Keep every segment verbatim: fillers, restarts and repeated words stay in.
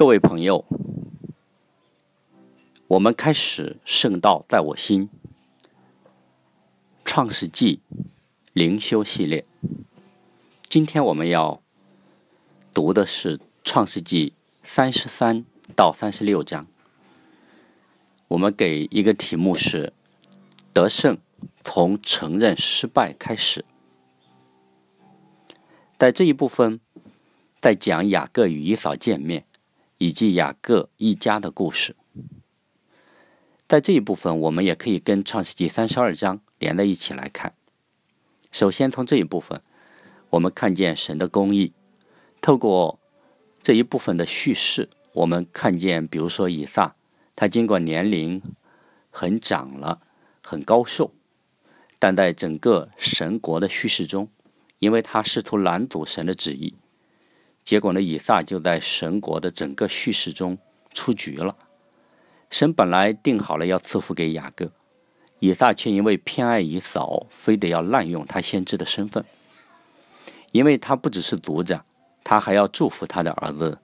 各位朋友，我们开始圣道在我心创世纪灵修系列。今天我们要读的是创世纪三十三到三十六章。我们给一个题目是得胜从承认失败开始。在这一部分在讲雅各与以扫见面以及雅各一家的故事。在这一部分我们也可以跟创世纪三十二章连在一起来看。首先从这一部分我们看见神的公义，透过这一部分的叙事，我们看见比如说以撒，他经过年龄很长了，很高寿，但在整个神国的叙事中，因为他试图拦阻神的旨意，结果呢，以撒就在神国的整个叙事中出局了。神本来定好了要赐福给雅各，以撒却因为偏爱以扫，非得要滥用他先知的身份，因为他不只是族长，他还要祝福他的儿子。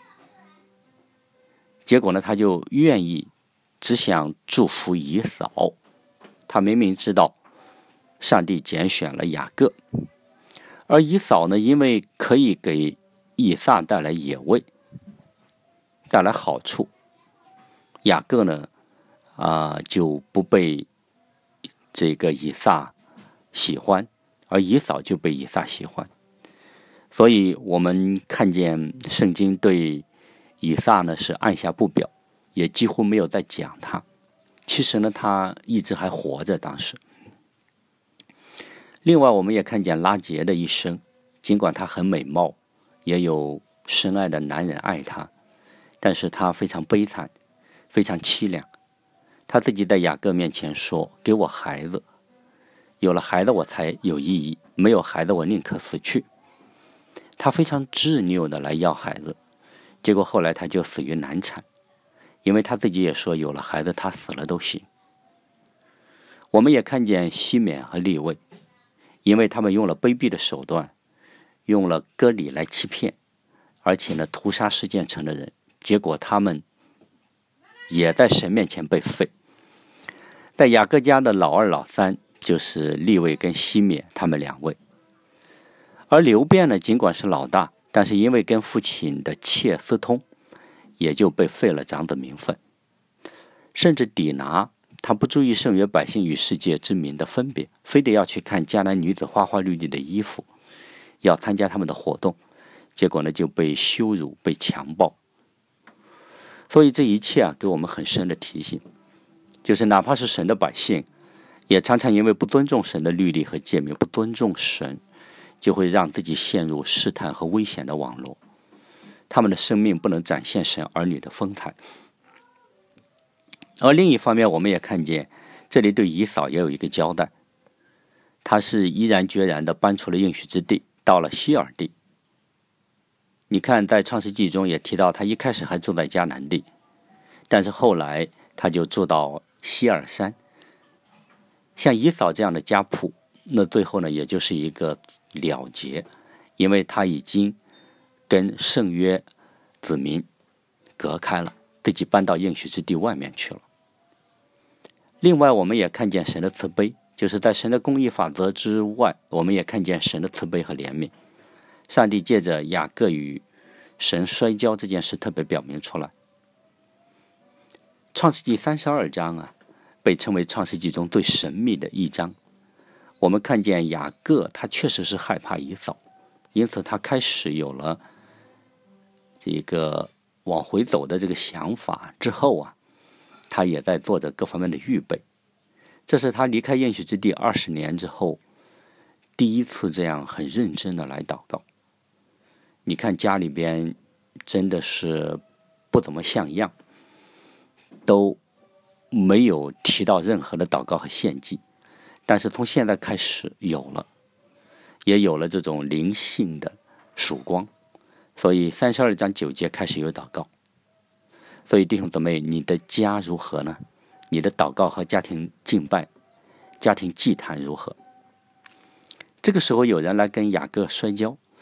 结果呢，他就愿意只想祝福以扫。他明明知道上帝拣选了雅各，而以扫呢，因为可以给以撒带来野味，带来好处，雅各呢，啊、呃，就不被这个以撒喜欢，而以扫就被以撒喜欢。所以我们看见圣经对以撒呢是按下不表，也几乎没有在讲他。其实呢，他一直还活着当时。另外我们也看见拉结的一生，尽管他很美貌，也有深爱的男人爱他，但是他非常悲惨，非常凄凉。他自己在雅各面前说，给我孩子，有了孩子我才有意义，没有孩子我宁可死去。他非常执拗的来要孩子，结果后来他就死于难产，因为他自己也说有了孩子他死了都行。我们也看见西缅和利未，因为他们用了卑鄙的手段，用了割礼来欺骗，而且呢屠杀世件城的人，结果他们也在神面前被废。在雅各家的老二老三就是利未跟西缅他们两位。而流便呢，尽管是老大，但是因为跟父亲的妾私通，也就被废了长子名分。甚至底拿，他不注意圣约百姓与世界之民的分别，非得要去看迦南女子花花绿绿的衣服，要参加他们的活动，结果呢就被羞辱，被强暴。所以这一切啊，给我们很深的提醒，就是哪怕是神的百姓，也常常因为不尊重神的律例和诫命，不尊重神，就会让自己陷入试探和危险的网络，他们的生命不能展现神儿女的风采。而另一方面，我们也看见这里对以扫也有一个交代，他是毅然决然地搬出了应许之地，到了西珥地。你看在创世纪中也提到，他一开始还住在迦南地，但是后来他就住到西珥山。像以扫这样的家谱，那最后呢也就是一个了结，因为他已经跟圣约子民隔开了，自己搬到应许之地外面去了。另外我们也看见神的慈悲，就是在神的公义法则之外，我们也看见神的慈悲和怜悯。上帝借着雅各与神摔跤这件事特别表明出来。创世纪三十二章啊，被称为创世纪中最神秘的一章。我们看见雅各他确实是害怕以扫，因此他开始有了这个往回走的这个想法。之后啊，他也在做着各方面的预备。这是他离开应许之地二十年之后第一次这样很认真的来祷告。你看家里边真的是不怎么像样，都没有提到任何的祷告和献祭，但是从现在开始有了，也有了这种灵性的曙光。所以三十二章九节开始有祷告。所以弟兄姊妹，你的家如何呢？你的祷告和家庭敬拜、家庭祭坛如何？这个时候有人来跟雅各摔跤，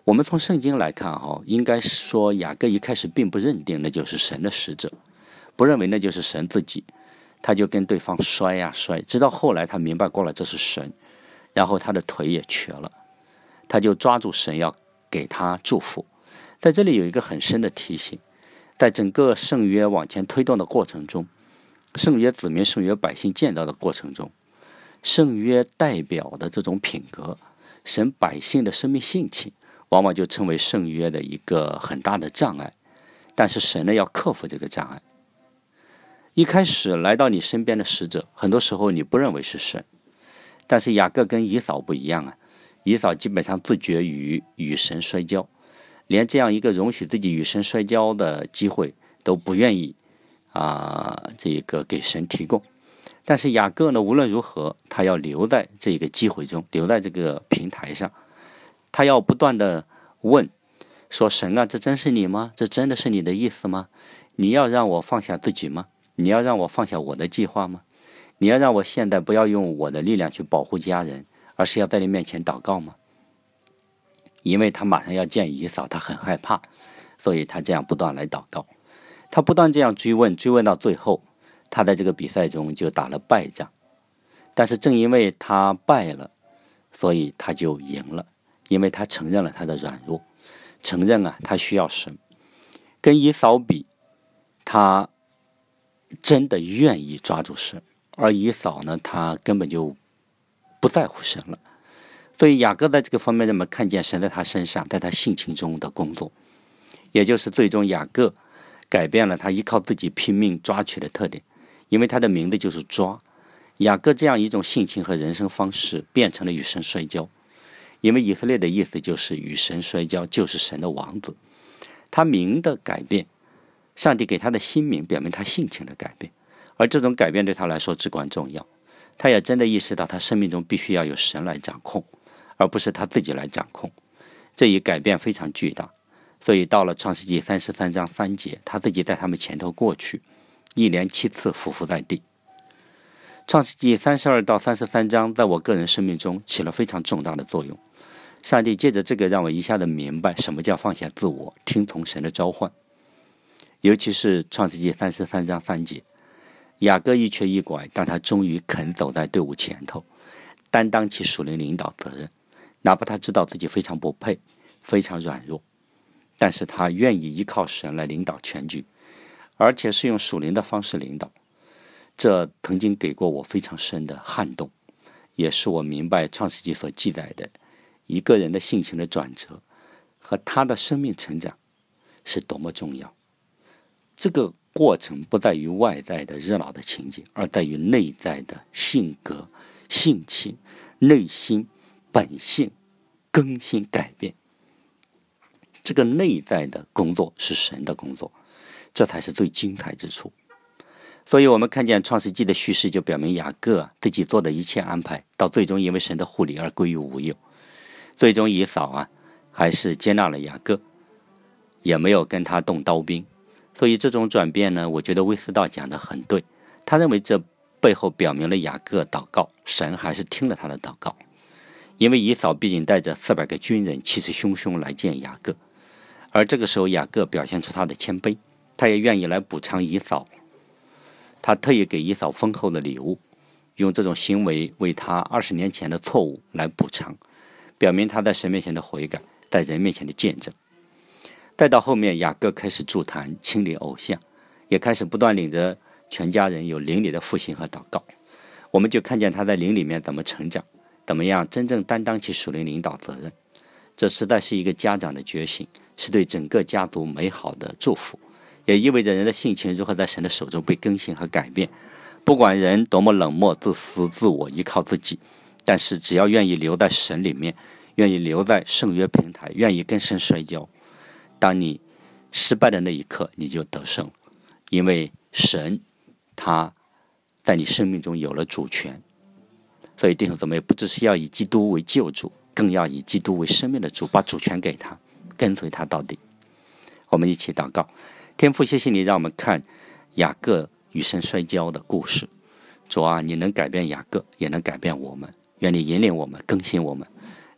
我们从圣经来看哈，应该说雅各一开始并不认定那就是神的使者，不认为那就是神自己，他就跟对方摔呀摔，直到后来他明白过来这是神，然后他的腿也瘸了，他就抓住神要给他祝福。在这里有一个很深的提醒，在整个圣约往前推动的过程中，圣约子民、圣约百姓建造的过程中，圣约代表的这种品格，神百姓的生命性情，往往就成为圣约的一个很大的障碍。但是神呢，要克服这个障碍。一开始来到你身边的使者，很多时候你不认为是神，但是雅各跟以扫不一样啊，以扫基本上自绝于与神摔跤，连这样一个容许自己与神摔跤的机会都不愿意啊、呃，这个给神提供。但是雅各呢，无论如何，他要留在这个机会中，留在这个平台上，他要不断的问说：神啊，这真是你吗？这真的是你的意思吗？你要让我放下自己吗？你要让我放下我的计划吗？你要让我现在不要用我的力量去保护家人，而是要在你面前祷告吗？因为他马上要见以扫，他很害怕，所以他这样不断来祷告。他不断这样追问，追问到最后，他在这个比赛中就打了败仗。但是正因为他败了，所以他就赢了，因为他承认了他的软弱，承认啊他需要神。跟以扫比，他真的愿意抓住神，而以扫呢，他根本就不在乎神了。所以雅各在这个方面让我们看见神在他身上，在他性情中的工作，也就是最终雅各改变了他依靠自己拼命抓取的特点，因为他的名字就是抓。雅各这样一种性情和人生方式变成了与神摔跤，因为以色列的意思就是与神摔跤，就是神的王子。他名的改变，上帝给他的新名表明他性情的改变，而这种改变对他来说至关重要。他也真的意识到他生命中必须要有神来掌控，而不是他自己来掌控。这一改变非常巨大，所以到了创世纪三十三章三节，他自己在他们前头过去，一连七次俯伏在地。创世纪三十二到三十三章在我个人生命中起了非常重大的作用。上帝借着这个让我一下子明白什么叫放下自我，听从神的召唤。尤其是创世纪三十三章三节，雅各一瘸一拐，但他终于肯走在队伍前头，担当起属灵领导责任，哪怕他知道自己非常不配，非常软弱，但是他愿意依靠神来领导全局，而且是用属灵的方式领导。这曾经给过我非常深的撼动，也是我明白创世纪所记载的一个人的性情的转折和他的生命成长是多么重要。这个过程不在于外在的热闹的情景，而在于内在的性格、性情、内心、本性更新改变。这个内在的工作是神的工作，这才是最精彩之处。所以我们看见创世纪的叙事就表明雅各、啊、自己做的一切安排，到最终因为神的护理而归于无有。最终以扫啊，还是接纳了雅各，也没有跟他动刀兵。所以这种转变呢，我觉得威斯道讲得很对。他认为这背后表明了雅各祷告，神还是听了他的祷告。因为以扫毕竟带着四百个军人，气势汹汹来见雅各，而这个时候雅各表现出他的谦卑，他也愿意来补偿以扫。他特意给以扫丰厚的礼物，用这种行为为他二十年前的错误来补偿，表明他在神面前的悔改，在人面前的见证。再到后面，雅各开始筑坛，清理偶像，也开始不断领着全家人有灵里的复兴和祷告。我们就看见他在灵里面怎么成长，怎么样真正担当起属灵领导责任。这实在是一个家长的觉醒，是对整个家族美好的祝福，也意味着人的性情如何在神的手中被更新和改变。不管人多么冷漠、自私、自我，依靠自己，但是只要愿意留在神里面，愿意留在圣约平台，愿意跟神摔跤，当你失败的那一刻，你就得胜了。因为神他在你生命中有了主权。所以弟兄姊妹，不只是要以基督为救主，更要以基督为生命的主，把主权给他，跟随他到底。我们一起祷告。天父，谢谢你让我们看雅各与神摔跤的故事。主啊，你能改变雅各，也能改变我们。愿你引领我们，更新我们，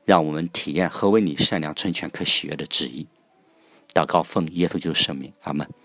让我们体验何为你善良、纯全、可喜悦的旨意。祷告奉耶稣基督圣名，阿们。